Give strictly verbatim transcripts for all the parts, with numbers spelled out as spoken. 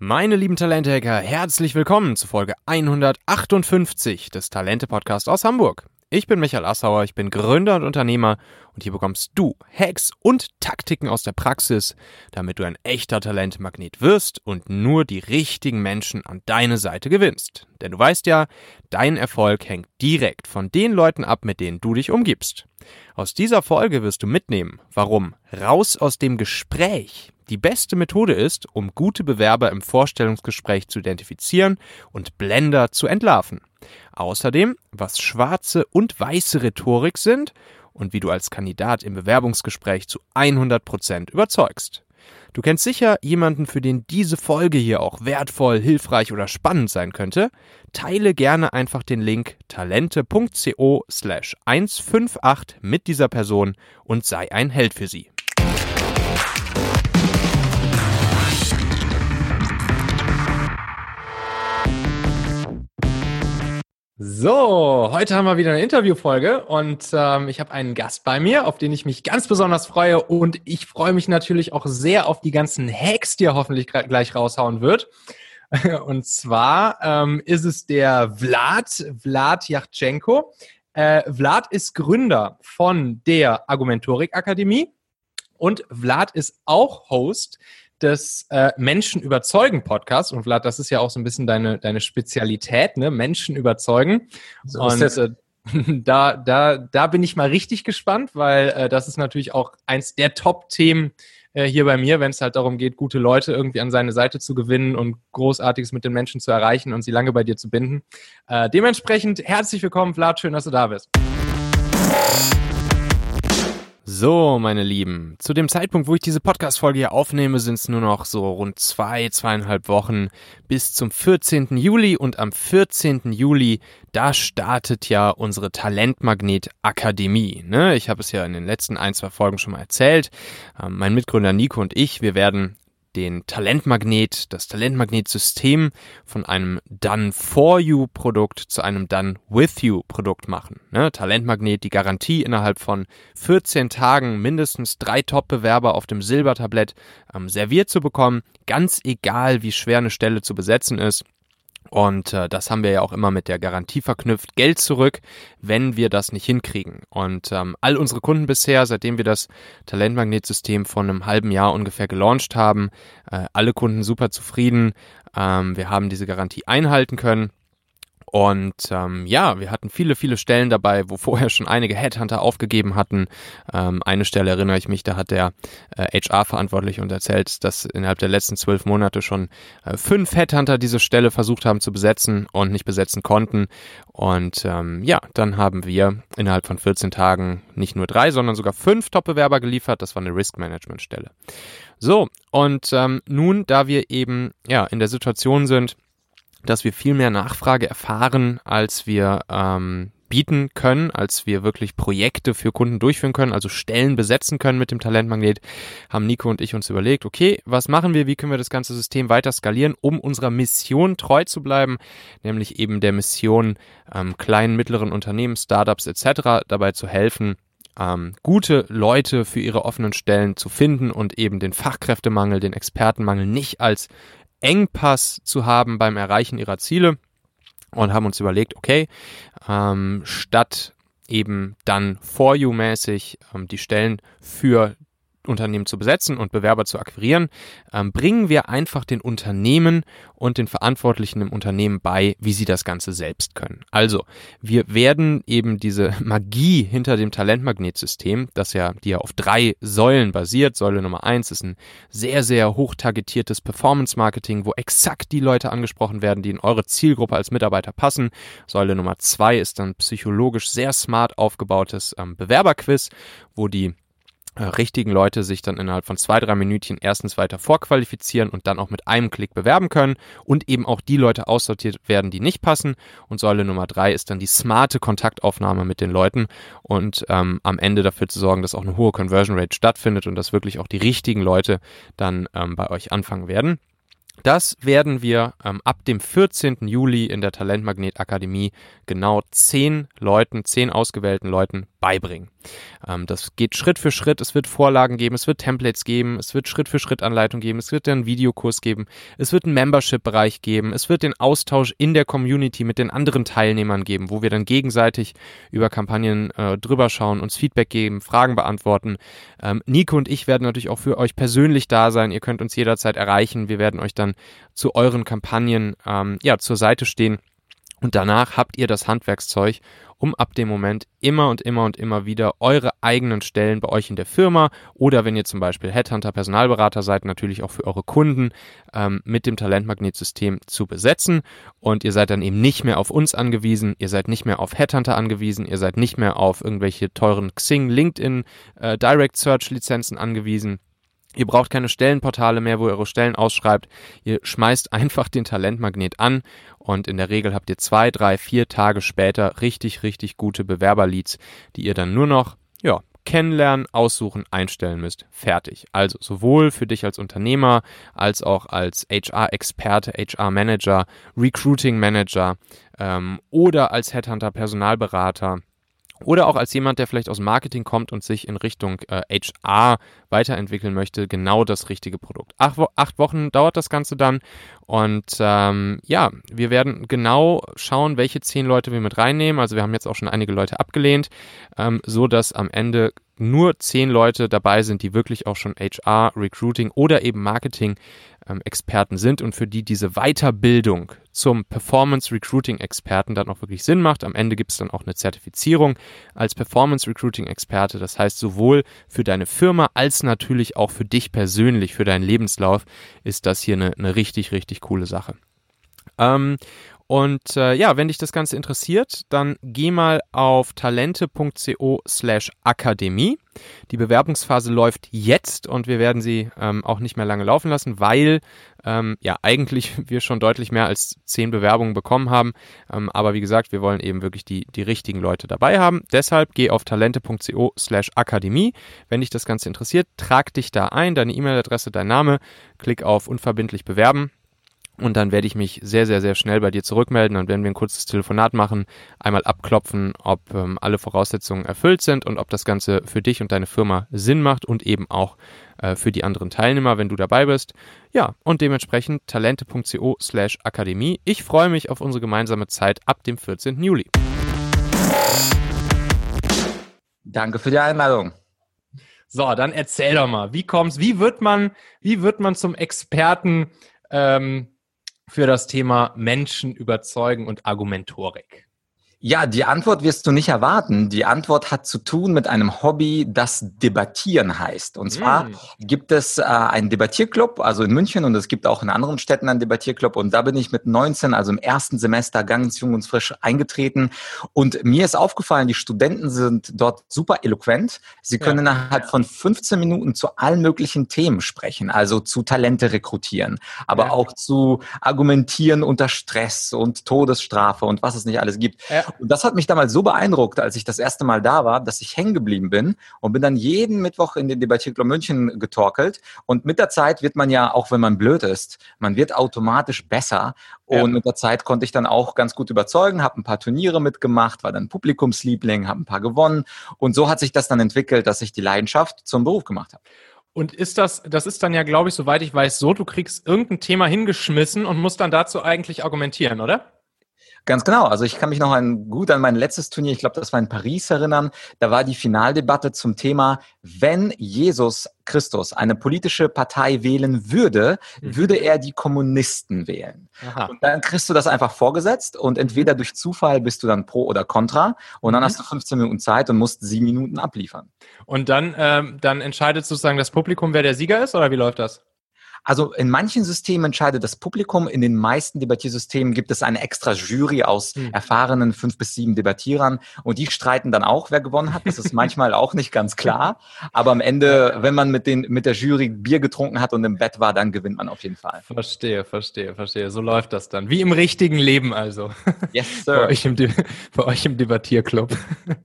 Meine lieben Talente-Hacker, herzlich willkommen zu Folge hundertachtundfünfzig des Talente-Podcasts aus Hamburg. Ich bin Michael Assauer, ich bin Gründer und Unternehmer und hier bekommst du Hacks und Taktiken aus der Praxis, damit du ein echter Talentmagnet wirst und nur die richtigen Menschen an deine Seite gewinnst. Denn du weißt ja, dein Erfolg hängt direkt von den Leuten ab, mit denen du dich umgibst. Aus dieser Folge wirst du mitnehmen, warum raus aus dem Gespräch die beste Methode ist, um gute Bewerber im Vorstellungsgespräch zu identifizieren und Blender zu entlarven. Außerdem, was schwarze und weiße Rhetorik sind und wie du als Kandidat im Bewerbungsgespräch zu hundert Prozent überzeugst. Du kennst sicher jemanden, für den diese Folge hier auch wertvoll, hilfreich oder spannend sein könnte. Teile gerne einfach den Link talente.co slash hundertachtzig mit dieser Person und sei ein Held für sie. So, heute haben wir wieder eine Interviewfolge und ähm, ich habe einen Gast bei mir, auf den ich mich ganz besonders freue und ich freue mich natürlich auch sehr auf die ganzen Hacks, die er hoffentlich gra- gleich raushauen wird. Und zwar ähm, ist es der Vlad, Vlad Yachtschenko. Äh, Vlad ist Gründer von der Argumentorik Akademie und Vlad ist auch Host des äh, Menschen überzeugen Podcasts. Und Vlad, das ist ja auch so ein bisschen deine, deine Spezialität, ne? Menschen überzeugen. So und äh, da, da, da bin ich mal richtig gespannt, weil äh, das ist natürlich auch eins der Top-Themen äh, hier bei mir, wenn es halt darum geht, gute Leute irgendwie an seine Seite zu gewinnen und Großartiges mit den Menschen zu erreichen und sie lange bei dir zu binden. Äh, dementsprechend herzlich willkommen, Vlad, schön, dass du da bist. So, meine Lieben, zu dem Zeitpunkt, wo ich diese Podcast-Folge hier aufnehme, sind es nur noch so rund zwei, zweieinhalb Wochen bis zum vierzehnten Juli und am vierzehnten Juli, da startet ja unsere Talentmagnet-Akademie. Ne? Ich habe es ja in den letzten ein, zwei Folgen schon mal erzählt. Ähm, mein Mitgründer Nico und ich, wir werden den Talentmagnet, das Talentmagnet-System von einem Done-for-you-Produkt zu einem Done-with-you-Produkt machen. Ne? Talentmagnet, die Garantie, innerhalb von vierzehn Tagen mindestens drei Top-Bewerber auf dem Silbertablett ähm, serviert zu bekommen, ganz egal, wie schwer eine Stelle zu besetzen ist. Und äh, das haben wir ja auch immer mit der Garantie verknüpft, Geld zurück, wenn wir das nicht hinkriegen. Und ähm, all unsere Kunden bisher, seitdem wir das Talentmagnet-System vor einem halben Jahr ungefähr gelauncht haben, äh, alle Kunden super zufrieden. Ähm, wir haben diese Garantie einhalten können. Und ähm, ja, wir hatten viele, viele Stellen dabei, wo vorher schon einige Headhunter aufgegeben hatten. Ähm, eine Stelle erinnere ich mich, da hat der äh, H R-Verantwortliche uns erzählt, dass innerhalb der letzten zwölf Monate schon äh, fünf Headhunter diese Stelle versucht haben zu besetzen und nicht besetzen konnten. Und ähm, ja, dann haben wir innerhalb von vierzehn Tagen nicht nur drei, sondern sogar fünf Top-Bewerber geliefert. Das war eine Risk-Management-Stelle. So, und ähm, nun, da wir eben ja in der Situation sind, dass wir viel mehr Nachfrage erfahren, als wir ähm, bieten können, als wir wirklich Projekte für Kunden durchführen können, also Stellen besetzen können mit dem Talentmagnet, haben Nico und ich uns überlegt, okay, was machen wir, wie können wir das ganze System weiter skalieren, um unserer Mission treu zu bleiben, nämlich eben der Mission, ähm, kleinen, mittleren Unternehmen, Startups et cetera dabei zu helfen, ähm, gute Leute für ihre offenen Stellen zu finden und eben den Fachkräftemangel, den Expertenmangel nicht als Engpass zu haben beim Erreichen ihrer Ziele und haben uns überlegt, okay, ähm, statt eben dann for you mäßig ähm, die Stellen für Unternehmen zu besetzen und Bewerber zu akquirieren, ähm, bringen wir einfach den Unternehmen und den Verantwortlichen im Unternehmen bei, wie sie das Ganze selbst können. Also, wir werden eben diese Magie hinter dem Talentmagnetsystem, das ja, die ja auf drei Säulen basiert. Säule Nummer eins ist ein sehr, sehr hoch targetiertes Performance-Marketing, wo exakt die Leute angesprochen werden, die in eure Zielgruppe als Mitarbeiter passen. Säule Nummer zwei ist dann psychologisch sehr smart aufgebautes ähm, Bewerberquiz, wo die richtigen Leute sich dann innerhalb von zwei, drei Minütchen erstens weiter vorqualifizieren und dann auch mit einem Klick bewerben können und eben auch die Leute aussortiert werden, die nicht passen. Und Säule Nummer drei ist dann die smarte Kontaktaufnahme mit den Leuten und ähm, am Ende dafür zu sorgen, dass auch eine hohe Conversion Rate stattfindet und dass wirklich auch die richtigen Leute dann ähm, bei euch anfangen werden. Das werden wir ähm, ab dem vierzehnten Juli in der Talentmagnet Akademie genau zehn Leuten, zehn ausgewählten Leuten beibringen. Ähm, das geht Schritt für Schritt, es wird Vorlagen geben, es wird Templates geben, es wird Schritt für Schritt Anleitung geben, es wird einen Videokurs geben, es wird einen Membership-Bereich geben, es wird den Austausch in der Community mit den anderen Teilnehmern geben, wo wir dann gegenseitig über Kampagnen äh, drüber schauen, uns Feedback geben, Fragen beantworten. Ähm, Nico und ich werden natürlich auch für euch persönlich da sein, ihr könnt uns jederzeit erreichen, wir werden euch dann zu euren Kampagnen ähm, ja, zur Seite stehen. Und danach habt ihr das Handwerkszeug, um ab dem Moment immer und immer und immer wieder eure eigenen Stellen bei euch in der Firma oder wenn ihr zum Beispiel Headhunter, Personalberater seid, natürlich auch für eure Kunden ähm, mit dem Talentmagnetsystem zu besetzen. Und ihr seid dann eben nicht mehr auf uns angewiesen, ihr seid nicht mehr auf Headhunter angewiesen, ihr seid nicht mehr auf irgendwelche teuren Xing, LinkedIn, äh, Direct Search Lizenzen angewiesen. Ihr braucht keine Stellenportale mehr, wo ihr eure Stellen ausschreibt. Ihr schmeißt einfach den Talentmagnet an und in der Regel habt ihr zwei, drei, vier Tage später richtig, richtig gute Bewerberleads, die ihr dann nur noch ja, kennenlernen, aussuchen, einstellen müsst. Fertig. Also sowohl für dich als Unternehmer als auch als H R-Experte, H R-Manager, Recruiting-Manager ähm, oder als Headhunter, Personalberater. Oder auch als jemand, der vielleicht aus Marketing kommt und sich in Richtung äh, H R weiterentwickeln möchte, genau das richtige Produkt. Acht, Wo- acht Wochen dauert das Ganze dann und ähm, ja, wir werden genau schauen, welche zehn Leute wir mit reinnehmen. Also wir haben jetzt auch schon einige Leute abgelehnt, ähm, so dass am Ende nur zehn Leute dabei sind, die wirklich auch schon H R, Recruiting oder eben Marketing ähm, Experten sind und für die diese Weiterbildung zum Performance Recruiting Experten dann auch wirklich Sinn macht. Am Ende gibt es dann auch eine Zertifizierung als Performance Recruiting Experte. Das heißt, sowohl für deine Firma als natürlich auch für dich persönlich, für deinen Lebenslauf ist das hier eine, eine richtig, richtig coole Sache. Ähm, Und äh, ja, wenn dich das Ganze interessiert, dann geh mal auf talente.co slash Akademie. Die Bewerbungsphase läuft jetzt und wir werden sie ähm, auch nicht mehr lange laufen lassen, weil ähm, ja eigentlich wir schon deutlich mehr als zehn Bewerbungen bekommen haben. Ähm, aber wie gesagt, wir wollen eben wirklich die, die richtigen Leute dabei haben. Deshalb geh auf talente.co slash Akademie. Wenn dich das Ganze interessiert, trag dich da ein, deine E-Mail-Adresse, dein Name, klick auf unverbindlich bewerben. Und dann werde ich mich sehr, sehr, sehr schnell bei dir zurückmelden. Dann werden wir ein kurzes Telefonat machen, einmal abklopfen, ob ähm, alle Voraussetzungen erfüllt sind und ob das Ganze für dich und deine Firma Sinn macht und eben auch äh, für die anderen Teilnehmer, wenn du dabei bist. Ja, und dementsprechend talente.co slash Akademie. Ich freue mich auf unsere gemeinsame Zeit ab dem vierzehnten Juli. Danke für die Einladung. So, dann erzähl doch mal, wie kommt's, wie wird man, wie wird man zum Experten ähm, für das Thema Menschen überzeugen und Argumentorik? Ja, die Antwort wirst du nicht erwarten. Die Antwort hat zu tun mit einem Hobby, das Debattieren heißt. Und zwar mm. gibt es äh, einen Debattierclub, also in München, und es gibt auch in anderen Städten einen Debattierclub. Und da bin ich mit neunzehn, also im ersten Semester, ganz jung und frisch eingetreten. Und mir ist aufgefallen, die Studenten sind dort super eloquent. Sie können ja. innerhalb von fünfzehn Minuten zu allen möglichen Themen sprechen, also zu Talente rekrutieren, aber ja. auch zu argumentieren unter Stress und Todesstrafe und was es nicht alles gibt. Ja. Und das hat mich damals so beeindruckt, als ich das erste Mal da war, dass ich hängen geblieben bin und bin dann jeden Mittwoch in den Debattierclub München getorkelt. Und mit der Zeit wird man ja, auch wenn man blöd ist, man wird automatisch besser. Und ja. mit der Zeit konnte ich dann auch ganz gut überzeugen, habe ein paar Turniere mitgemacht, war dann Publikumsliebling, habe ein paar gewonnen. Und so hat sich das dann entwickelt, dass ich die Leidenschaft zum Beruf gemacht habe. Und ist das, das ist dann ja, glaube ich, soweit ich weiß, so, du kriegst irgendein Thema hingeschmissen und musst dann dazu eigentlich argumentieren, oder? Ganz genau. Also ich kann mich noch an, gut an mein letztes Turnier, ich glaube, das war in Paris, erinnern. Da war die Finaldebatte zum Thema, wenn Jesus Christus eine politische Partei wählen würde, mhm. würde er die Kommunisten wählen. Aha. Und dann kriegst du das einfach vorgesetzt und entweder durch Zufall bist du dann pro oder contra und dann mhm. hast du fünfzehn Minuten Zeit und musst sieben Minuten abliefern. Und dann, ähm, dann entscheidet sozusagen das Publikum, wer der Sieger ist, oder wie läuft das? Also in manchen Systemen entscheidet das Publikum, in den meisten Debattiersystemen gibt es eine extra Jury aus hm. erfahrenen fünf bis sieben Debattierern und die streiten dann auch, wer gewonnen hat. Das ist manchmal auch nicht ganz klar, aber am Ende, wenn man mit den mit der Jury Bier getrunken hat und im Bett war, dann gewinnt man auf jeden Fall. Verstehe, verstehe, verstehe. So läuft das dann. Wie im richtigen Leben also. Yes, sir. Bei euch im, De- bei euch im Debattierclub.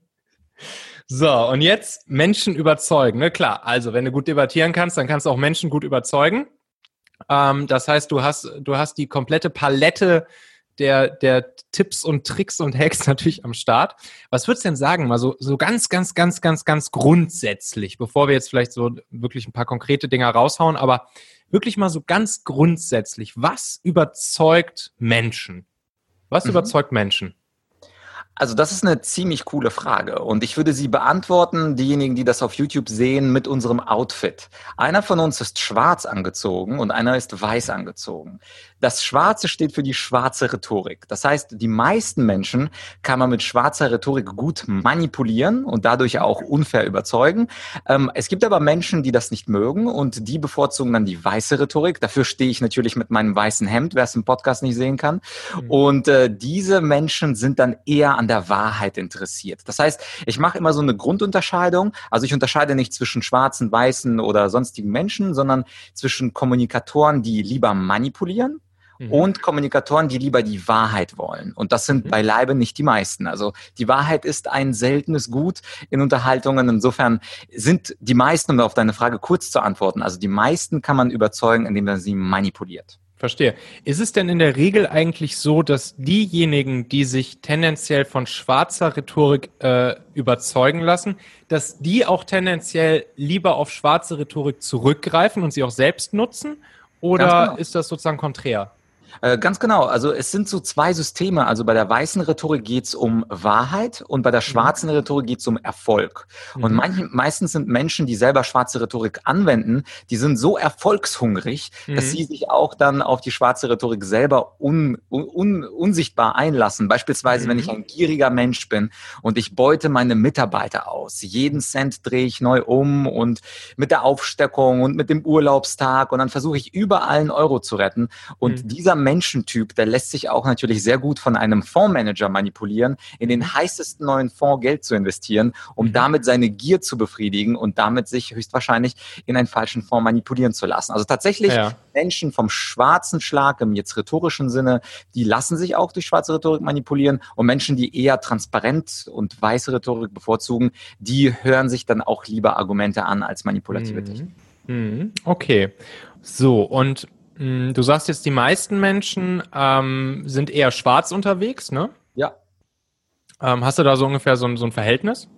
So, und jetzt Menschen überzeugen. Ne? Klar, also wenn du gut debattieren kannst, dann kannst du auch Menschen gut überzeugen. Ähm, das heißt, du hast, du hast die komplette Palette der, der Tipps und Tricks und Hacks natürlich am Start. Was würdest du denn sagen, mal so, so ganz, ganz, ganz, ganz, ganz grundsätzlich, bevor wir jetzt vielleicht so wirklich ein paar konkrete Dinge raushauen, aber wirklich mal so ganz grundsätzlich, was überzeugt Menschen? Was mhm. überzeugt Menschen? Also das ist eine ziemlich coole Frage und ich würde sie beantworten, diejenigen, die das auf YouTube sehen, mit unserem Outfit. Einer von uns ist schwarz angezogen und einer ist weiß angezogen. Das Schwarze steht für die schwarze Rhetorik. Das heißt, die meisten Menschen kann man mit schwarzer Rhetorik gut manipulieren und dadurch auch unfair überzeugen. Ähm, es gibt aber Menschen, die das nicht mögen und die bevorzugen dann die weiße Rhetorik. Dafür stehe ich natürlich mit meinem weißen Hemd, wer es im Podcast nicht sehen kann. Mhm. Und äh, diese Menschen sind dann eher an der Wahrheit interessiert. Das heißt, ich mache immer so eine Grundunterscheidung. Also ich unterscheide nicht zwischen schwarzen, weißen oder sonstigen Menschen, sondern zwischen Kommunikatoren, die lieber manipulieren, mhm. und Kommunikatoren, die lieber die Wahrheit wollen. Und das sind mhm. beileibe nicht die meisten. Also die Wahrheit ist ein seltenes Gut in Unterhaltungen. Insofern sind die meisten, um auf deine Frage kurz zu antworten, also die meisten kann man überzeugen, indem man sie manipuliert. Verstehe. Ist es denn in der Regel eigentlich so, dass diejenigen, die sich tendenziell von schwarzer Rhetorik äh, überzeugen lassen, dass die auch tendenziell lieber auf schwarze Rhetorik zurückgreifen und sie auch selbst nutzen? Oder genau. ist das sozusagen konträr? Äh, ganz genau. Also es sind so zwei Systeme. Also bei der weißen Rhetorik geht es um Wahrheit und bei der schwarzen mhm. Rhetorik geht es um Erfolg. Mhm. Und manch, meistens sind Menschen, die selber schwarze Rhetorik anwenden, die sind so erfolgshungrig, mhm. dass sie sich auch dann auf die schwarze Rhetorik selber un, un, unsichtbar einlassen. Beispielsweise, mhm. wenn ich ein gieriger Mensch bin und ich beute meine Mitarbeiter aus. Jeden Cent drehe ich neu um und mit der Aufstockung und mit dem Urlaubstag und dann versuche ich überall einen Euro zu retten. Und mhm. dieser Menschentyp, der lässt sich auch natürlich sehr gut von einem Fondsmanager manipulieren, in den heißesten neuen Fonds Geld zu investieren, um mhm. damit seine Gier zu befriedigen und damit sich höchstwahrscheinlich in einen falschen Fonds manipulieren zu lassen. Also tatsächlich ja. Menschen vom schwarzen Schlag im jetzt rhetorischen Sinne, die lassen sich auch durch schwarze Rhetorik manipulieren und Menschen, die eher transparent und weiße Rhetorik bevorzugen, die hören sich dann auch lieber Argumente an als manipulative mhm. Technik. Mhm. Okay, so und du sagst jetzt, die meisten Menschen ähm, sind eher schwarz unterwegs, ne? Ja. Ähm, hast du da so ungefähr so ein, so ein Verhältnis?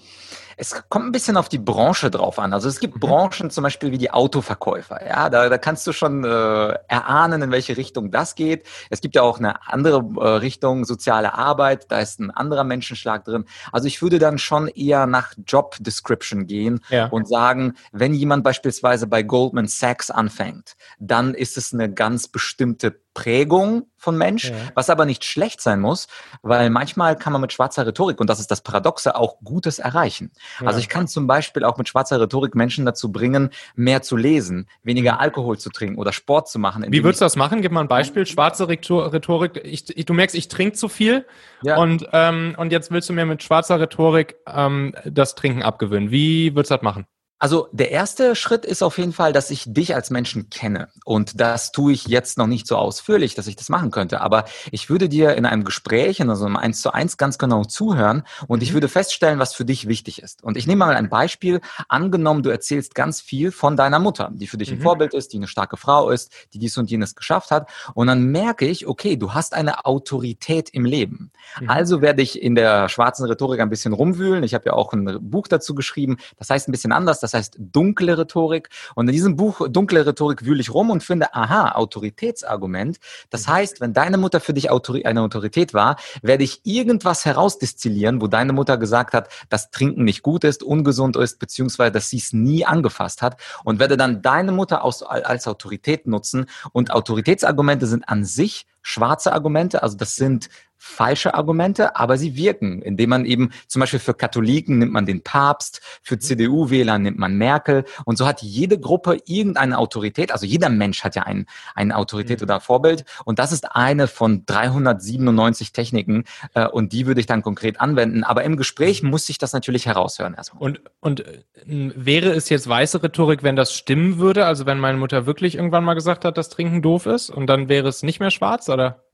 Es kommt ein bisschen auf die Branche drauf an. Also es gibt mhm. Branchen zum Beispiel wie die Autoverkäufer. Ja, da, da kannst du schon äh, erahnen, in welche Richtung das geht. Es gibt ja auch eine andere äh, Richtung, soziale Arbeit. Da ist ein anderer Menschenschlag drin. Also ich würde dann schon eher nach Job Description gehen ja. und sagen, wenn jemand beispielsweise bei Goldman Sachs anfängt, dann ist es eine ganz bestimmte Prägung von Mensch, ja. was aber nicht schlecht sein muss, weil manchmal kann man mit schwarzer Rhetorik, und das ist das Paradoxe, auch Gutes erreichen. Ja. Also ich kann zum Beispiel auch mit schwarzer Rhetorik Menschen dazu bringen, mehr zu lesen, weniger mhm. Alkohol zu trinken oder Sport zu machen. Wie würdest du das machen? Gib mal ein Beispiel. Schwarze Rhetorik, ich, ich, du merkst, ich trinke zu viel ja. und, ähm, und jetzt willst du mir mit schwarzer Rhetorik ähm, das Trinken abgewöhnen. Wie würdest du das machen? Also der erste Schritt ist auf jeden Fall, dass ich dich als Menschen kenne. Und das tue ich jetzt noch nicht so ausführlich, dass ich das machen könnte. Aber ich würde dir in einem Gespräch, in so einem eins zu eins ganz genau zuhören und mhm. ich würde feststellen, was für dich wichtig ist. Und ich nehme mal ein Beispiel. Angenommen, du erzählst ganz viel von deiner Mutter, die für dich ein mhm. Vorbild ist, die eine starke Frau ist, die dies und jenes geschafft hat. Und dann merke ich, okay, du hast eine Autorität im Leben. Mhm. Also werde ich in der schwarzen Rhetorik ein bisschen rumwühlen. Ich habe ja auch ein Buch dazu geschrieben. Das heißt ein bisschen anders. Das Das heißt dunkle Rhetorik. Und in diesem Buch dunkle Rhetorik wühle ich rum und finde, aha, Autoritätsargument. Das heißt, wenn deine Mutter für dich eine Autorität war, werde ich irgendwas herausdestillieren, wo deine Mutter gesagt hat, dass Trinken nicht gut ist, ungesund ist, beziehungsweise dass sie es nie angefasst hat und werde dann deine Mutter als, als Autorität nutzen. Und Autoritätsargumente sind an sich schwarze Argumente, also das sind falsche Argumente, aber sie wirken, indem man eben zum Beispiel für Katholiken nimmt man den Papst, für C D U-Wähler nimmt man Merkel und so hat jede Gruppe irgendeine Autorität, also jeder Mensch hat ja ein, eine Autorität mhm. oder Vorbild und das ist eine von dreihundertsiebenundneunzig Techniken äh, und die würde ich dann konkret anwenden, aber im Gespräch muss ich das natürlich heraushören erstmal. Und, und äh, wäre es jetzt weiße Rhetorik, wenn das stimmen würde, also wenn meine Mutter wirklich irgendwann mal gesagt hat, dass Trinken doof ist und dann wäre es nicht mehr schwarz, oder?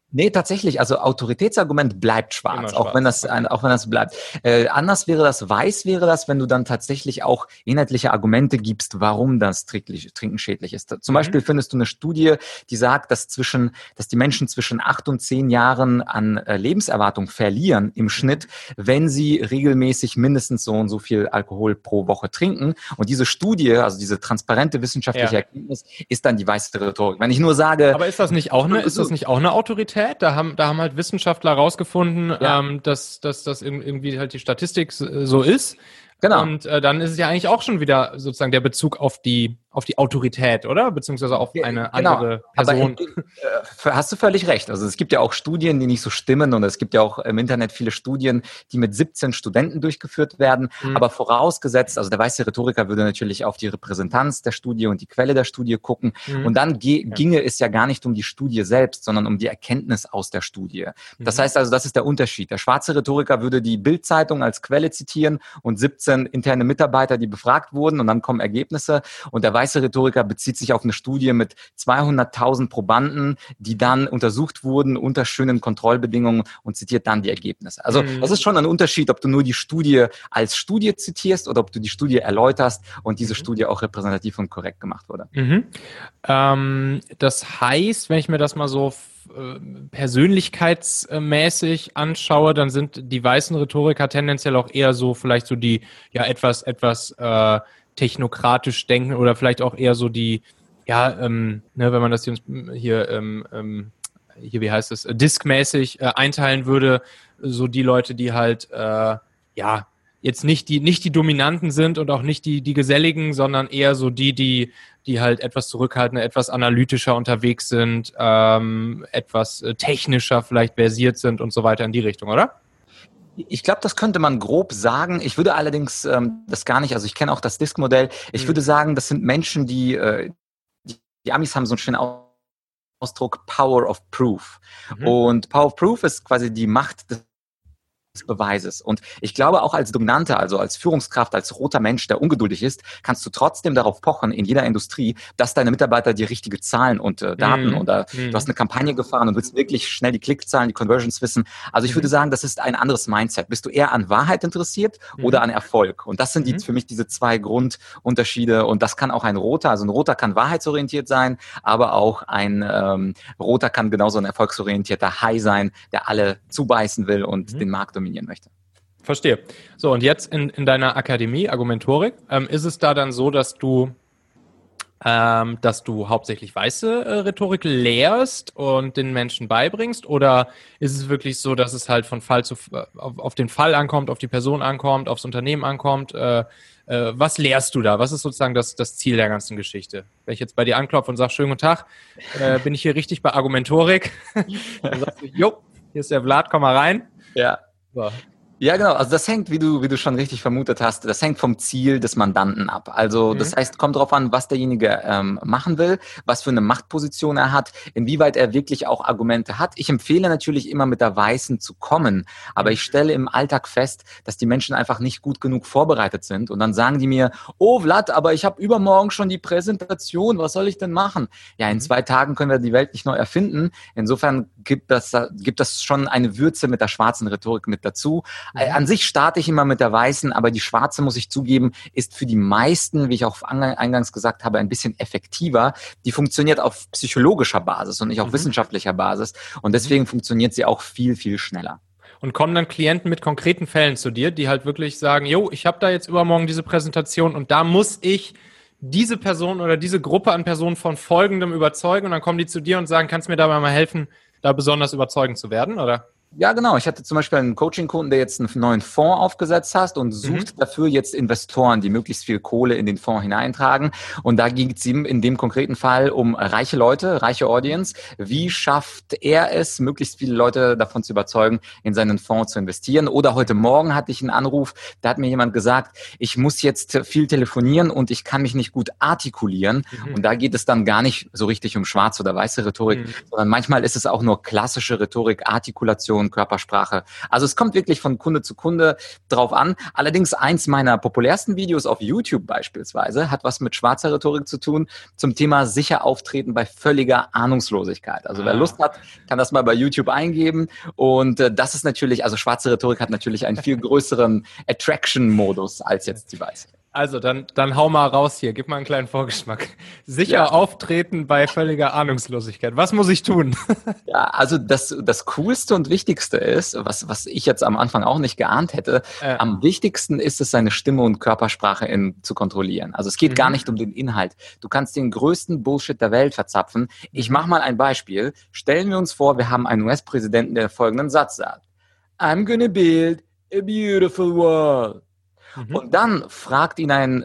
Nee, tatsächlich. Also Autoritätsargument bleibt schwarz, schwarz. auch wenn das, ein, auch wenn das bleibt. Äh, anders wäre das, weiß wäre das, wenn du dann tatsächlich auch inhaltliche Argumente gibst, warum das Trinken schädlich ist. Zum mhm. Beispiel findest du eine Studie, die sagt, dass zwischen, dass die Menschen zwischen acht und zehn Jahren an äh, Lebenserwartung verlieren im Schnitt, wenn sie regelmäßig mindestens so und so viel Alkohol pro Woche trinken. Und diese Studie, also diese transparente wissenschaftliche ja. Erkenntnis, ist dann die weiße Rhetorik. Wenn ich nur sage, aber ist das nicht auch eine, ist das nicht auch eine Autorität? Da haben, da haben halt Wissenschaftler rausgefunden, ja. ähm, dass, dass das irgendwie halt die Statistik so ist. Genau. Und äh, dann ist es ja eigentlich auch schon wieder sozusagen der Bezug auf die auf die Autorität, oder? Beziehungsweise auf eine genau. andere Person. Aber, äh, hast du völlig recht. Also es gibt ja auch Studien, die nicht so stimmen und es gibt ja auch im Internet viele Studien, die mit siebzehn Studenten durchgeführt werden. Mhm. Aber vorausgesetzt, also der weiße Rhetoriker würde natürlich auf die Repräsentanz der Studie und die Quelle der Studie gucken. Mhm. Und dann ge- ja. ginge es ja gar nicht um die Studie selbst, sondern um die Erkenntnis aus der Studie. Mhm. Das heißt also, das ist der Unterschied. Der schwarze Rhetoriker würde die Bild-Zeitung als Quelle zitieren und siebzehn interne Mitarbeiter, die befragt wurden, und dann kommen Ergebnisse. Und der weiße Rhetoriker bezieht sich auf eine Studie mit zweihunderttausend Probanden, die dann untersucht wurden unter schönen Kontrollbedingungen und zitiert dann die Ergebnisse. Also mhm. das ist schon ein Unterschied, ob du nur die Studie als Studie zitierst oder ob du die Studie erläuterst und diese mhm. Studie auch repräsentativ und korrekt gemacht wurde. Mhm. Ähm, das heißt, wenn ich mir das mal so persönlichkeitsmäßig anschaue, dann sind die weißen Rhetoriker tendenziell auch eher so vielleicht so die ja etwas etwas äh, technokratisch denken oder vielleicht auch eher so die ja ähm, ne, wenn man das hier, hier ähm, ähm, hier wie heißt es diskmäßig äh, einteilen würde, so die Leute, die halt äh, ja jetzt nicht die nicht die Dominanten sind und auch nicht die die Geselligen, sondern eher so die die die halt etwas zurückhaltender, etwas analytischer unterwegs sind, ähm, etwas äh, technischer vielleicht versiert sind und so weiter in die Richtung, oder? Ich glaube, das könnte man grob sagen. Ich würde allerdings ähm, das gar nicht, also ich kenne auch das Disk-Modell. Ich mhm. würde sagen, das sind Menschen, die, äh, die, die Amis haben so einen schönen Ausdruck, Power of Proof. Mhm. Und Power of Proof ist quasi die Macht des Beweises. Und ich glaube, auch als Dominante, also als Führungskraft, als roter Mensch, der ungeduldig ist, kannst du trotzdem darauf pochen in jeder Industrie, dass deine Mitarbeiter dir richtige Zahlen und äh, Daten mm. oder mm. du hast eine Kampagne gefahren und willst wirklich schnell die Klickzahlen, die Conversions wissen. Also ich mm. würde sagen, das ist ein anderes Mindset. Bist du eher an Wahrheit interessiert mm. oder an Erfolg? Und das sind die, mm. für mich diese zwei Grundunterschiede. Und das kann auch ein Roter, also ein Roter kann wahrheitsorientiert sein, aber auch ein ähm, Roter kann genauso ein erfolgsorientierter Hai sein, der alle zubeißen will und mm. den Markt dominieren möchte. Verstehe. So, und jetzt in, in deiner Akademie, Argumentorik, ähm, ist es da dann so, dass du ähm, dass du hauptsächlich weiße äh, Rhetorik lehrst und den Menschen beibringst, oder ist es wirklich so, dass es halt von Fall zu auf, auf den Fall ankommt, auf die Person ankommt, aufs Unternehmen ankommt? Äh, äh, was lehrst du da? Was ist sozusagen das, das Ziel der ganzen Geschichte? Wenn ich jetzt bei dir anklopfe und sage, schönen guten Tag, äh, bin ich hier richtig bei Argumentorik? Dann sagst du, jo, hier ist der Vlad, komm mal rein. Ja. So. Ja, genau. Also das hängt, wie du, wie du schon richtig vermutet hast, das hängt vom Ziel des Mandanten ab. Also mhm. das heißt, kommt drauf an, was derjenige ähm, machen will, was für eine Machtposition er hat, inwieweit er wirklich auch Argumente hat. Ich empfehle natürlich immer mit der Weißen zu kommen, aber ich stelle im Alltag fest, dass die Menschen einfach nicht gut genug vorbereitet sind und dann sagen die mir, oh Vlad, aber ich habe übermorgen schon die Präsentation, was soll ich denn machen? Ja, in mhm. zwei Tagen können wir die Welt nicht neu erfinden. Insofern gibt das, gibt das schon eine Würze mit der schwarzen Rhetorik mit dazu. An sich starte ich immer mit der weißen, aber die schwarze, muss ich zugeben, ist für die meisten, wie ich auch eingangs gesagt habe, ein bisschen effektiver. Die funktioniert auf psychologischer Basis und nicht auf mhm. wissenschaftlicher Basis. Und deswegen funktioniert sie auch viel, viel schneller. Und kommen dann Klienten mit konkreten Fällen zu dir, die halt wirklich sagen, jo, ich habe da jetzt übermorgen diese Präsentation und da muss ich diese Person oder diese Gruppe an Personen von Folgendem überzeugen, und dann kommen die zu dir und sagen, kannst du mir dabei mal helfen, da besonders überzeugend zu werden, oder? Ja, genau. Ich hatte zum Beispiel einen Coaching-Kunden, der jetzt einen neuen Fonds aufgesetzt hat und sucht mhm. dafür jetzt Investoren, die möglichst viel Kohle in den Fonds hineintragen. Und da ging es ihm in dem konkreten Fall um reiche Leute, reiche Audience. Wie schafft er es, möglichst viele Leute davon zu überzeugen, in seinen Fonds zu investieren? Oder heute Morgen hatte ich einen Anruf, da hat mir jemand gesagt, ich muss jetzt viel telefonieren und ich kann mich nicht gut artikulieren. Mhm. Und da geht es dann gar nicht so richtig um schwarze oder weiße Rhetorik, mhm. sondern manchmal ist es auch nur klassische Rhetorik, Artikulation, Intonation, Körpersprache. Also es kommt wirklich von Kunde zu Kunde drauf an. Allerdings eins meiner populärsten Videos auf YouTube beispielsweise hat was mit schwarzer Rhetorik zu tun zum Thema sicher auftreten bei völliger Ahnungslosigkeit. Also ah. wer Lust hat, kann das mal bei YouTube eingeben. Und äh, das ist natürlich, also schwarze Rhetorik hat natürlich einen viel größeren Attraction-Modus als jetzt die weiße. Also, dann, dann hau mal raus hier. Gib mal einen kleinen Vorgeschmack. Sicher ja. auftreten bei völliger Ahnungslosigkeit. Was muss ich tun? Ja, also das, das Coolste und Wichtigste ist, was, was ich jetzt am Anfang auch nicht geahnt hätte, äh. am wichtigsten ist es, seine Stimme und Körpersprache in, zu kontrollieren. Also es geht mhm. gar nicht um den Inhalt. Du kannst den größten Bullshit der Welt verzapfen. Ich mache mal ein Beispiel. Stellen wir uns vor, wir haben einen U S-Präsidenten, der folgenden Satz sagt. I'm gonna build a beautiful world. Mhm. Und dann fragt ihn ein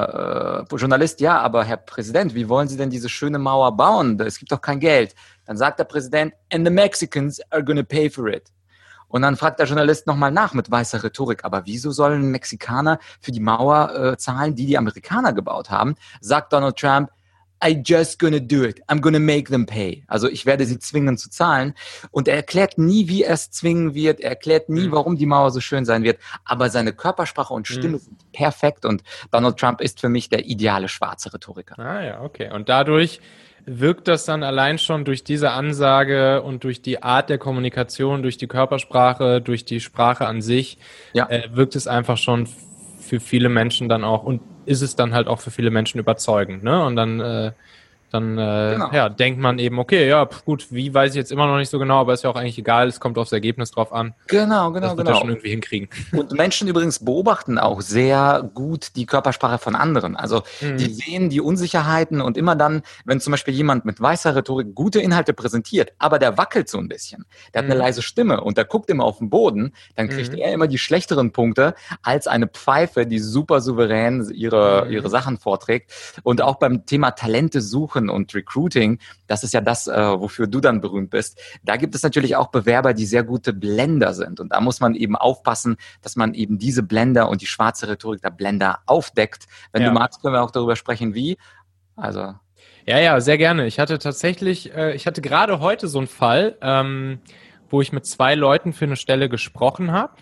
äh, Journalist, ja, aber Herr Präsident, wie wollen Sie denn diese schöne Mauer bauen? Es gibt doch kein Geld. Dann sagt der Präsident, and the Mexicans are gonna pay for it. Und dann fragt der Journalist nochmal nach mit weißer Rhetorik, aber wieso sollen Mexikaner für die Mauer äh, zahlen, die die Amerikaner gebaut haben? Sagt Donald Trump, I just gonna do it. I'm gonna make them pay. Also ich werde sie zwingen zu zahlen. Und er erklärt nie, wie er es zwingen wird. Er erklärt nie, warum die Mauer so schön sein wird. Aber seine Körpersprache und Stimme mhm. sind perfekt. Und Donald Trump ist für mich der ideale schwarze Rhetoriker. Ah ja, okay. Und dadurch wirkt das dann allein schon durch diese Ansage und durch die Art der Kommunikation, durch die Körpersprache, durch die Sprache an sich, ja. äh, wirkt es einfach schon für viele Menschen dann auch und ist es dann halt auch für viele Menschen überzeugend, ne? Und dann, äh, dann äh, genau. ja, denkt man eben, okay, ja, gut, wie weiß ich jetzt immer noch nicht so genau, aber ist ja auch eigentlich egal, es kommt aufs Ergebnis drauf an. Genau, genau, das wird genau. er schon irgendwie hinkriegen. Und Menschen übrigens beobachten auch sehr gut die Körpersprache von anderen. Also mhm. die sehen die Unsicherheiten und immer dann, wenn zum Beispiel jemand mit weißer Rhetorik gute Inhalte präsentiert, aber der wackelt so ein bisschen, der mhm. hat eine leise Stimme und der guckt immer auf den Boden, dann kriegt mhm. er immer die schlechteren Punkte als eine Pfeife, die super souverän ihre, mhm. ihre Sachen vorträgt. Und auch beim Thema Talente suchen und Recruiting, das ist ja das, äh, wofür du dann berühmt bist. Da gibt es natürlich auch Bewerber, die sehr gute Blender sind. Und da muss man eben aufpassen, dass man eben diese Blender und die schwarze Rhetorik der Blender aufdeckt. Wenn ja. du magst, können wir auch darüber sprechen, wie. Also Ja, ja, sehr gerne. Ich hatte tatsächlich, äh, ich hatte gerade heute so einen Fall, ähm, wo ich mit zwei Leuten für eine Stelle gesprochen habe.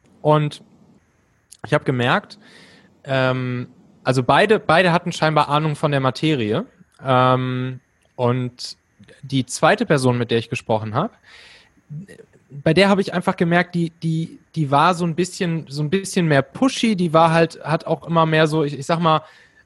Und ich habe gemerkt, ähm, also beide, beide hatten scheinbar Ahnung von der Materie. Ähm, und die zweite Person, mit der ich gesprochen habe, bei der habe ich einfach gemerkt, die, die, die war so ein bisschen, so ein bisschen mehr pushy, die war halt, hat auch immer mehr so, ich, ich sag mal,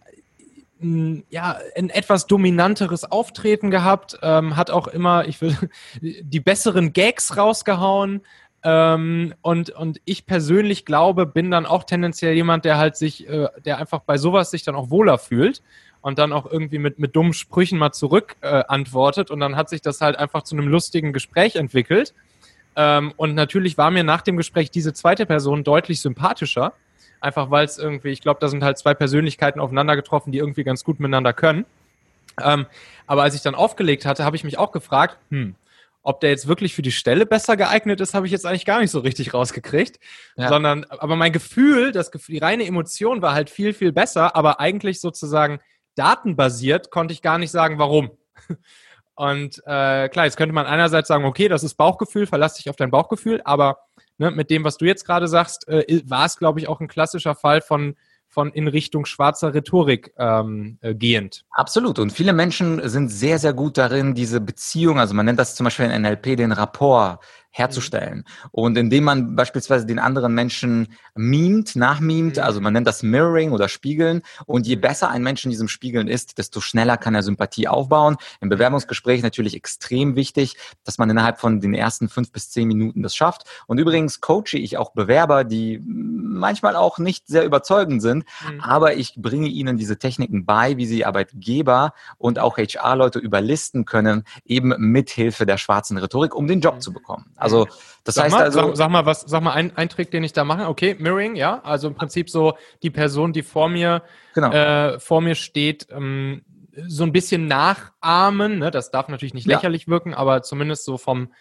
ja, ein etwas dominanteres Auftreten gehabt, ähm, hat auch immer, ich will, die besseren Gags rausgehauen. Ähm, und, und ich persönlich glaube, bin dann auch tendenziell jemand, der halt sich, äh, der einfach bei sowas sich dann auch wohler fühlt und dann auch irgendwie mit, mit dummen Sprüchen mal zurück äh, antwortet und dann hat sich das halt einfach zu einem lustigen Gespräch entwickelt. Ähm, und natürlich war mir nach dem Gespräch diese zweite Person deutlich sympathischer, einfach weil es irgendwie, ich glaube, da sind halt zwei Persönlichkeiten aufeinander getroffen, die irgendwie ganz gut miteinander können. Ähm, aber als ich dann aufgelegt hatte, habe ich mich auch gefragt, hm, ob der jetzt wirklich für die Stelle besser geeignet ist, habe ich jetzt eigentlich gar nicht so richtig rausgekriegt. Ja. Sondern, aber mein Gefühl, das Gefühl, die reine Emotion war halt viel, viel besser, aber eigentlich sozusagen datenbasiert konnte ich gar nicht sagen, warum. Und äh, klar, jetzt könnte man einerseits sagen, okay, das ist Bauchgefühl, verlass dich auf dein Bauchgefühl, aber ne, mit dem, was du jetzt gerade sagst, äh, war es, glaube ich, auch ein klassischer Fall von von in Richtung schwarzer Rhetorik ähm, äh, gehend. Absolut. Und viele Menschen sind sehr, sehr gut darin, diese Beziehung, also man nennt das zum Beispiel in N L P den Rapport herzustellen. Mhm. Und indem man beispielsweise den anderen Menschen mimt, nachmimt, mhm. also man nennt das Mirroring oder Spiegeln. Und je besser ein Mensch in diesem Spiegeln ist, desto schneller kann er Sympathie aufbauen. Im Bewerbungsgespräch natürlich extrem wichtig, dass man innerhalb von den ersten fünf bis zehn Minuten das schafft. Und übrigens coache ich auch Bewerber, die manchmal auch nicht sehr überzeugend sind, mhm. aber ich bringe ihnen diese Techniken bei, wie sie Arbeitgeber und auch H R-Leute überlisten können, eben mithilfe der schwarzen Rhetorik, um den Job mhm. zu bekommen. Also das sag heißt mal, also... Sag, sag mal, was, sag mal ein, ein Trick, den ich da mache. Okay, Mirroring, ja. Also im Prinzip so die Person, die vor mir, genau. äh, vor mir steht, ähm, so ein bisschen nachahmen. Ne? Das darf natürlich nicht lächerlich ja. wirken, aber zumindest so vom,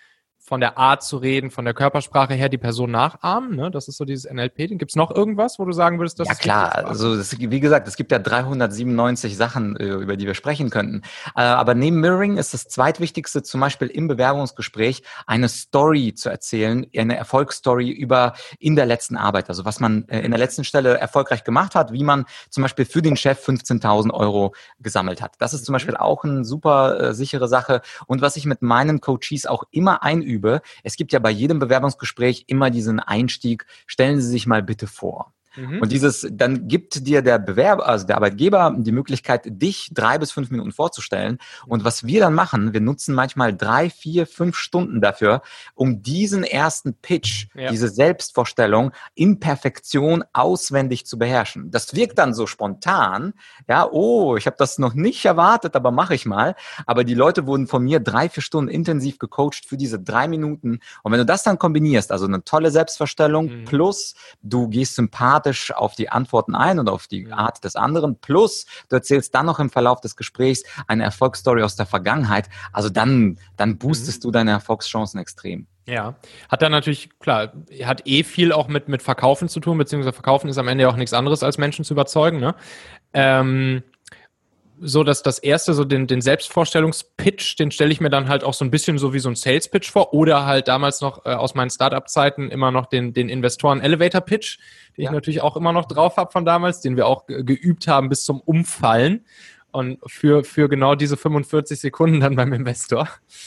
von der Art zu reden, von der Körpersprache her die Person nachahmen, ne? Das ist so dieses N L P. Gibt es noch irgendwas, wo du sagen würdest, das Ja ist klar, also das, wie gesagt, es gibt ja dreihundertsiebenundneunzig Sachen, über die wir sprechen könnten. Aber neben Mirroring ist das zweitwichtigste zum Beispiel im Bewerbungsgespräch eine Story zu erzählen, eine Erfolgsstory über in der letzten Arbeit, also was man in der letzten Stelle erfolgreich gemacht hat, wie man zum Beispiel für den Chef fünfzehntausend Euro gesammelt hat. Das ist zum Beispiel auch eine super äh, sichere Sache. Und was ich mit meinen Coaches auch immer einübe, es gibt ja bei jedem Bewerbungsgespräch immer diesen Einstieg, stellen Sie sich mal bitte vor. Mhm. Und dieses, dann gibt dir der Bewerber, also der Arbeitgeber, die Möglichkeit, dich drei bis fünf Minuten vorzustellen. Und was wir dann machen, wir nutzen manchmal drei, vier, fünf Stunden dafür, um diesen ersten Pitch, ja. diese Selbstvorstellung in Perfektion auswendig zu beherrschen. Das wirkt dann so spontan, ja, oh, ich habe das noch nicht erwartet, aber mache ich mal. Aber die Leute wurden von mir drei, vier Stunden intensiv gecoacht für diese drei Minuten. Und wenn du das dann kombinierst, also eine tolle Selbstvorstellung mhm. plus du gehst sympathisch auf die Antworten ein und auf die Art des anderen, plus du erzählst dann noch im Verlauf des Gesprächs eine Erfolgsstory aus der Vergangenheit, also dann, dann boostest mhm. du deine Erfolgschancen extrem. Ja, hat dann natürlich, klar, hat eh viel auch mit, mit Verkaufen zu tun, beziehungsweise Verkaufen ist am Ende auch nichts anderes, als Menschen zu überzeugen, ne? Ähm, so, dass das erste, so den, den Selbstvorstellungspitch, den stelle ich mir dann halt auch so ein bisschen so wie so ein Sales-Pitch vor oder halt damals noch äh, aus meinen Startup-Zeiten immer noch den, den Investoren-Elevator-Pitch, den ja. ich natürlich auch immer noch drauf habe von damals, den wir auch ge- geübt haben bis zum Umfallen und für, für genau diese fünfundvierzig Sekunden dann beim Investor.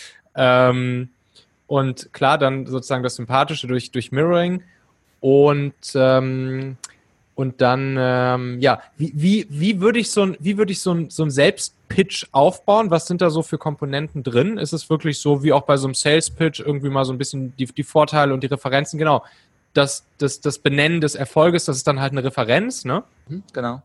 Ähm, und klar, dann sozusagen das Sympathische durch, durch Mirroring und ähm, Und dann, ähm, ja, wie, wie, wie würde ich so ein, wie würde ich so ein, so ein Selbstpitch aufbauen? Was sind da so für Komponenten drin? Ist es wirklich so wie auch bei so einem Sales-Pitch irgendwie mal so ein bisschen die, die Vorteile und die Referenzen? Genau. Das, das, das Benennen des Erfolges, das ist dann halt eine Referenz, ne? Genau.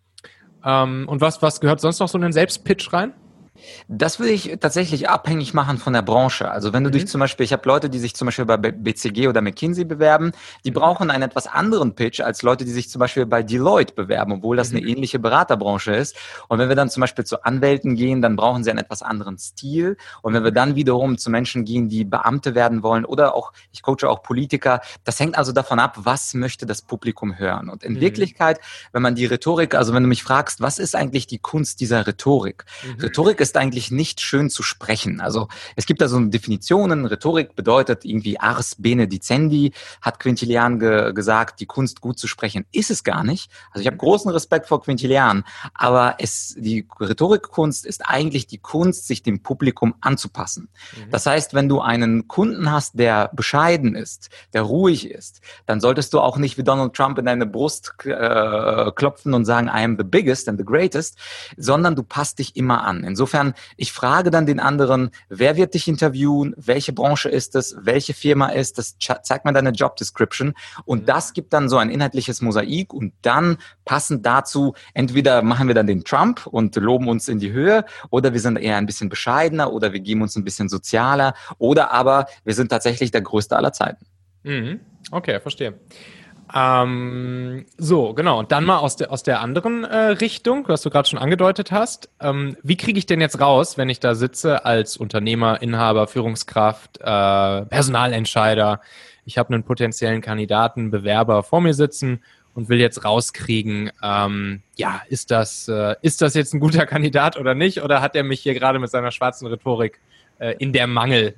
Ähm, und was, was gehört sonst noch so in den Selbstpitch rein? Das würde ich tatsächlich abhängig machen von der Branche. Also wenn du mhm. dich zum Beispiel, ich habe Leute, die sich zum Beispiel bei B C G oder McKinsey bewerben, die mhm. brauchen einen etwas anderen Pitch als Leute, die sich zum Beispiel bei Deloitte bewerben, obwohl das mhm. eine ähnliche Beraterbranche ist. Und wenn wir dann zum Beispiel zu Anwälten gehen, dann brauchen sie einen etwas anderen Stil. Und wenn wir dann wiederum zu Menschen gehen, die Beamte werden wollen oder auch, ich coache auch Politiker, das hängt also davon ab, was möchte das Publikum hören. Und in mhm. Wirklichkeit, wenn man die Rhetorik, also wenn du mich fragst, was ist eigentlich die Kunst dieser Rhetorik? Mhm. Rhetorik ist eigentlich nicht schön zu sprechen. Also es gibt da so Definitionen. Rhetorik bedeutet irgendwie ars bene dicendi, hat Quintilian ge- gesagt, die Kunst gut zu sprechen. Ist es gar nicht. Also ich habe großen Respekt vor Quintilian, aber es, die Rhetorikkunst ist eigentlich die Kunst, sich dem Publikum anzupassen. Mhm. Das heißt, wenn du einen Kunden hast, der bescheiden ist, der ruhig ist, dann solltest du auch nicht wie Donald Trump in deine Brust äh, klopfen und sagen, I am the biggest and the greatest, sondern du passt dich immer an. Insofern ich frage dann den anderen, wer wird dich interviewen, welche Branche ist es, welche Firma ist es, zeig mir deine Job Description und das gibt dann so ein inhaltliches Mosaik und dann passend dazu, entweder machen wir dann den Trump und loben uns in die Höhe oder wir sind eher ein bisschen bescheidener oder wir geben uns ein bisschen sozialer oder aber wir sind tatsächlich der Größte aller Zeiten. Mhm. Okay, verstehe. Ähm, so, genau. Und dann mal aus der, aus der anderen äh, Richtung, was du gerade schon angedeutet hast. Ähm, wie kriege ich denn jetzt raus, wenn ich da sitze als Unternehmer, Inhaber, Führungskraft, äh, Personalentscheider? Ich habe einen potenziellen Kandidaten, Bewerber vor mir sitzen und will jetzt rauskriegen, ähm, ja, ist das, äh, ist das jetzt ein guter Kandidat oder nicht? Oder hat er mich hier gerade mit seiner schwarzen Rhetorik äh, in der Mangel?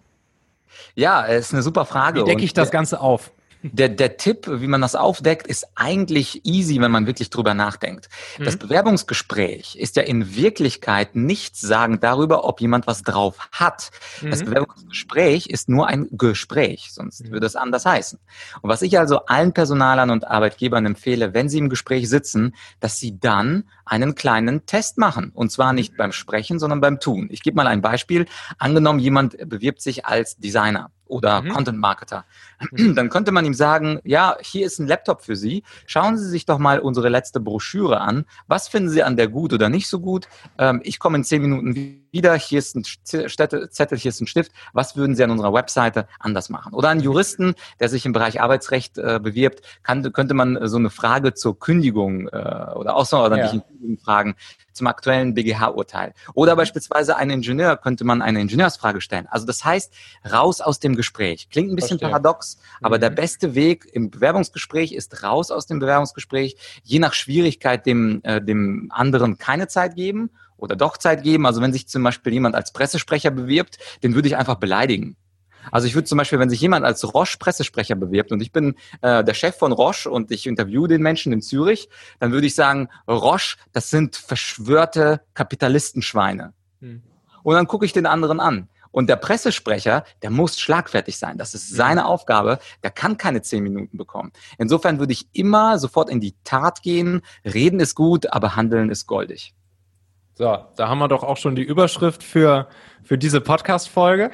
Ja, ist eine super Frage. Wie decke ich das Ganze auf? Der, der Tipp, wie man das aufdeckt, ist eigentlich easy, wenn man wirklich drüber nachdenkt. Mhm. Das Bewerbungsgespräch ist ja in Wirklichkeit nichts sagend darüber, ob jemand was drauf hat. Mhm. Das Bewerbungsgespräch ist nur ein Gespräch, sonst mhm. würde es anders heißen. Und was ich also allen Personalern und Arbeitgebern empfehle, wenn sie im Gespräch sitzen, dass sie dann einen kleinen Test machen. Und zwar nicht beim Sprechen, sondern beim Tun. Ich gebe mal ein Beispiel. Angenommen, jemand bewirbt sich als Designer oder mhm. Content Marketer. Dann könnte man ihm sagen, ja, hier ist ein Laptop für Sie. Schauen Sie sich doch mal unsere letzte Broschüre an. Was finden Sie an der gut oder nicht so gut? Ähm, ich komme in zehn Minuten wieder. Hier ist ein Zettel, hier ist ein Stift. Was würden Sie an unserer Webseite anders machen? Oder einen Juristen, der sich im Bereich Arbeitsrecht äh, bewirbt, kann, könnte man so eine Frage zur Kündigung äh, oder Außerordentlichen ja. Kündigung fragen. zum aktuellen B G H-Urteil. Oder beispielsweise ein Ingenieur könnte man eine Ingenieursfrage stellen. Also das heißt, raus aus dem Gespräch. Klingt ein bisschen Verstehe. paradox, aber mhm. der beste Weg im Bewerbungsgespräch ist raus aus dem Bewerbungsgespräch, je nach Schwierigkeit dem, äh, dem anderen keine Zeit geben oder doch Zeit geben. Also wenn sich zum Beispiel jemand als Pressesprecher bewirbt, den würde ich einfach beleidigen. Also ich würde zum Beispiel, wenn sich jemand als Roche-Pressesprecher bewirbt und ich bin äh, der Chef von Roche und ich interviewe den Menschen in Zürich, dann würde ich sagen, Roche, das sind verschwörte Kapitalistenschweine. Hm. Und dann gucke ich den anderen an. Und der Pressesprecher, der muss schlagfertig sein. Das ist seine Aufgabe. Der kann keine zehn Minuten bekommen. Insofern würde ich immer sofort in die Tat gehen. Reden ist gut, aber Handeln ist goldig. So, da haben wir doch auch schon die Überschrift für, für diese Podcast-Folge.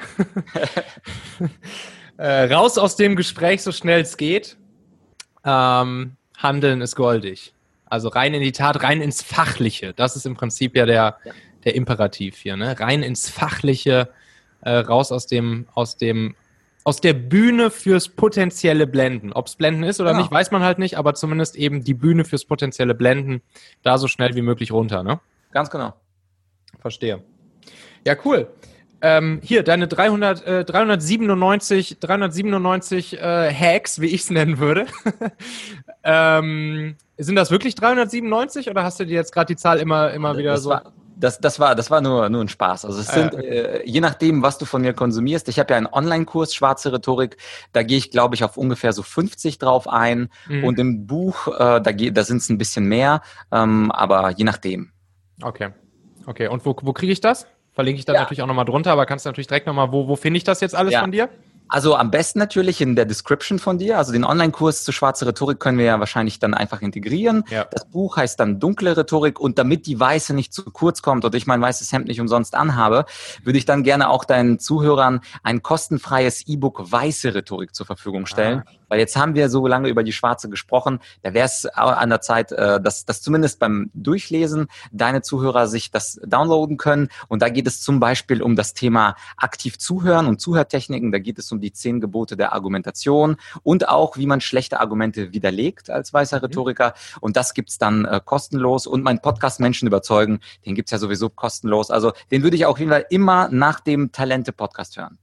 äh, raus aus dem Gespräch, so schnell es geht. Ähm, Handeln ist goldig. Also rein in die Tat, rein ins Fachliche. Das ist im Prinzip ja der, ja. der Imperativ hier. Ne? Rein ins Fachliche, äh, raus aus dem, aus dem, aus der Bühne fürs potenzielle Blenden. Ob es Blenden ist oder ja. nicht, weiß man halt nicht, aber zumindest eben die Bühne fürs potenzielle Blenden, da so schnell wie möglich runter, ne? Ganz genau. Verstehe. Ja, cool. Ähm, hier, deine dreihundert, äh, dreihundertsiebenundneunzig, dreihundertsiebenundneunzig äh, Hacks, wie ich es nennen würde. ähm, sind das wirklich dreihundertsiebenundneunzig oder hast du dir jetzt gerade die Zahl immer, immer wieder das so... War, das, das war, das war nur, nur ein Spaß. Also es sind, äh, okay. äh, je nachdem, was du von mir konsumierst. Ich habe ja einen Online-Kurs, Schwarze Rhetorik. Da gehe ich, glaube ich, auf ungefähr so fünfzig drauf ein. Mhm. Und im Buch, äh, da, da sind es ein bisschen mehr, ähm, aber je nachdem. Okay. Okay, und wo, wo kriege ich das? Verlinke ich dann ja. natürlich auch nochmal drunter, aber kannst du natürlich direkt nochmal, wo, wo finde ich das jetzt alles ja. von dir? Also am besten natürlich in der Description von dir. Also den Online-Kurs zu Schwarze Rhetorik können wir ja wahrscheinlich dann einfach integrieren. Ja. Das Buch heißt dann Dunkle Rhetorik und damit die Weiße nicht zu kurz kommt und ich mein weißes Hemd nicht umsonst anhabe, würde ich dann gerne auch deinen Zuhörern ein kostenfreies E-Book Weiße Rhetorik zur Verfügung stellen. Ah. Weil jetzt haben wir so lange über die Schwarze gesprochen, da wäre es an der Zeit, dass, dass zumindest beim Durchlesen deine Zuhörer sich das downloaden können. Und da geht es zum Beispiel um das Thema aktiv zuhören und Zuhörtechniken. Da geht es um die zehn Gebote der Argumentation und auch, wie man schlechte Argumente widerlegt als weißer Rhetoriker. Und das gibt's dann äh, kostenlos. Und mein Podcast Menschen überzeugen, den gibt's ja sowieso kostenlos. Also den würde ich auf jeden Fall immer nach dem Talente-Podcast hören.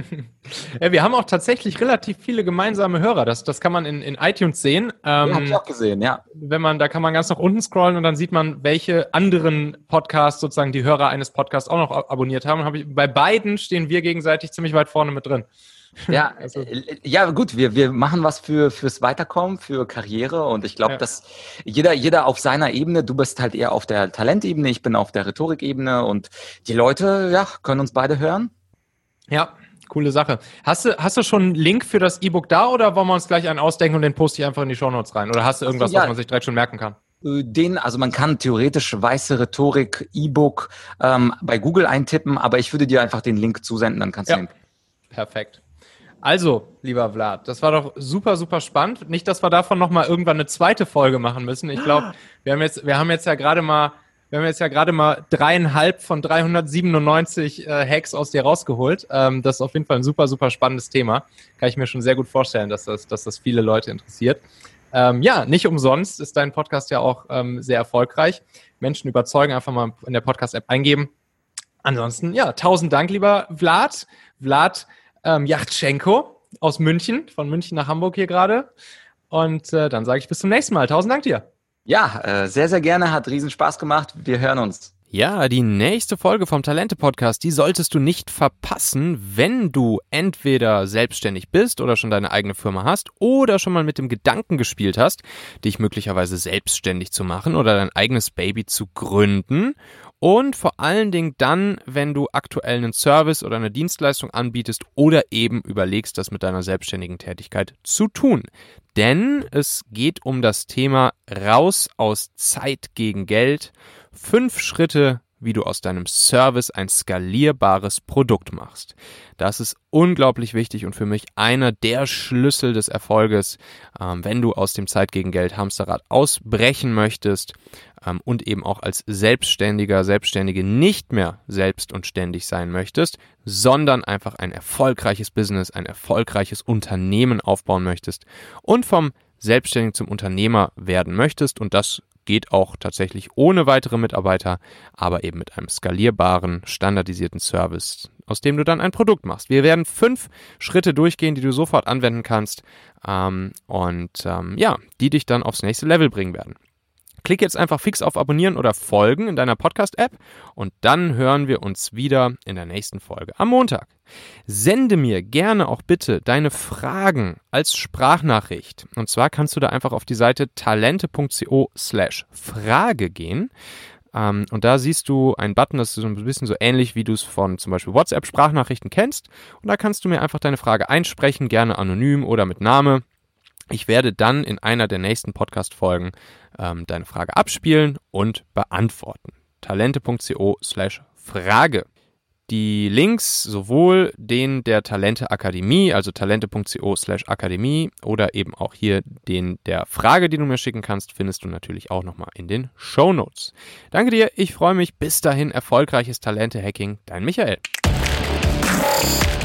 Ja, wir haben auch tatsächlich relativ viele gemeinsame Hörer. Das, das kann man in, in iTunes sehen. Ähm, ja, habe ich auch gesehen, ja. Wenn man, da kann man ganz nach unten scrollen und dann sieht man, welche anderen Podcasts sozusagen die Hörer eines Podcasts auch noch abonniert haben. Hab ich, bei beiden stehen wir gegenseitig ziemlich weit vorne mit drin. Ja, also. ja gut, wir, wir machen was für fürs Weiterkommen, für Karriere und ich glaube, ja. dass jeder jeder auf seiner Ebene, du bist halt eher auf der Talentebene, ich bin auf der Rhetorikebene und die Leute, ja, können uns beide hören. Ja, coole Sache. Hast du, hast du schon einen Link für das E-Book da oder wollen wir uns gleich einen ausdenken und den poste ich einfach in die Shownotes rein? Oder hast du irgendwas, ja. was man sich direkt schon merken kann? Den, also man kann theoretisch Weiße Rhetorik E-Book ähm, bei Google eintippen, aber ich würde dir einfach den Link zusenden, dann kannst ja. du den. Perfekt. Also, lieber Vlad, das war doch super, super spannend. Nicht, dass wir davon nochmal irgendwann eine zweite Folge machen müssen. Ich glaube, wir haben jetzt, wir haben jetzt ja gerade mal Wir haben jetzt ja gerade mal dreieinhalb von dreihundertsiebenundneunzig äh, Hacks aus dir rausgeholt. Ähm, das ist auf jeden Fall ein super, super spannendes Thema. Kann ich mir schon sehr gut vorstellen, dass das, dass das viele Leute interessiert. Ähm, ja, nicht umsonst ist dein Podcast ja auch ähm, sehr erfolgreich. Menschen überzeugen, einfach mal in der Podcast-App eingeben. Ansonsten, ja, tausend Dank, lieber Vlad. Vlad ähm, Yachtschenko aus München, von München nach Hamburg hier gerade. Und äh, dann sage ich bis zum nächsten Mal. Tausend Dank dir. Ja, äh, sehr, sehr gerne. Hat riesen Spaß gemacht. Wir hören uns. Ja, die nächste Folge vom Talente-Podcast, die solltest du nicht verpassen, wenn du entweder selbstständig bist oder schon deine eigene Firma hast oder schon mal mit dem Gedanken gespielt hast, dich möglicherweise selbstständig zu machen oder dein eigenes Baby zu gründen. Und vor allen Dingen dann, wenn du aktuell einen Service oder eine Dienstleistung anbietest oder eben überlegst, das mit deiner selbstständigen Tätigkeit zu tun. Denn es geht um das Thema raus aus Zeit gegen Geld. Fünf Schritte, wie du aus deinem Service ein skalierbares Produkt machst. Das ist unglaublich wichtig und für mich einer der Schlüssel des Erfolges, ähm, wenn du aus dem Zeit gegen Geld Hamsterrad ausbrechen möchtest ähm, und eben auch als Selbstständiger, Selbstständige nicht mehr selbst und ständig sein möchtest, sondern einfach ein erfolgreiches Business, ein erfolgreiches Unternehmen aufbauen möchtest und vom Selbstständigen zum Unternehmer werden möchtest und das geht auch tatsächlich ohne weitere Mitarbeiter, aber eben mit einem skalierbaren, standardisierten Service, aus dem du dann ein Produkt machst. Wir werden fünf Schritte durchgehen, die du sofort anwenden kannst ähm, und ähm, ja, die dich dann aufs nächste Level bringen werden. Klick jetzt einfach fix auf Abonnieren oder Folgen in deiner Podcast-App und dann hören wir uns wieder in der nächsten Folge am Montag. Sende mir gerne auch bitte deine Fragen als Sprachnachricht. Und zwar kannst du da einfach auf die Seite talente.co slash Frage gehen. Ähm, und da siehst du einen Button, das ist so ein bisschen so ähnlich, wie du es von zum Beispiel WhatsApp-Sprachnachrichten kennst. Und da kannst du mir einfach deine Frage einsprechen, gerne anonym oder mit Name. Ich werde dann in einer der nächsten Podcast-Folgen ähm, deine Frage abspielen und beantworten. talente.co slash Frage. Die Links, sowohl den der Talente Akademie, also talente.co slash Akademie oder eben auch hier den der Frage, die du mir schicken kannst, findest du natürlich auch nochmal in den Shownotes. Danke dir, ich freue mich. Bis dahin erfolgreiches Talente-Hacking. Dein Michael.